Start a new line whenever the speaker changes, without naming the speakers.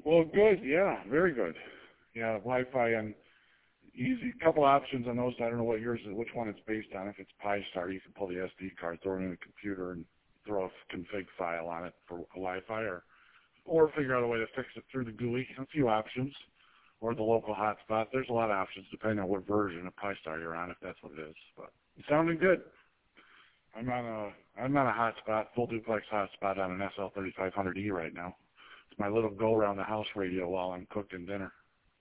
Well, good. Yeah, very good. Yeah, Wi-Fi and easy. Couple options on those. I don't know what yours is, which one it's based on. If it's Pi-Star, you can pull the SD card, throw it in the computer, and throw a config file on it for Wi-Fi, or figure out a way to fix it through the GUI. A few options, or the local hotspot. There's a lot of options depending on what version of Pi-Star you're on, if that's what it is. But it's sounding good. I'm on a hotspot, full duplex hotspot on an SL3500E right now. It's my little go around the house radio while I'm cooking dinner.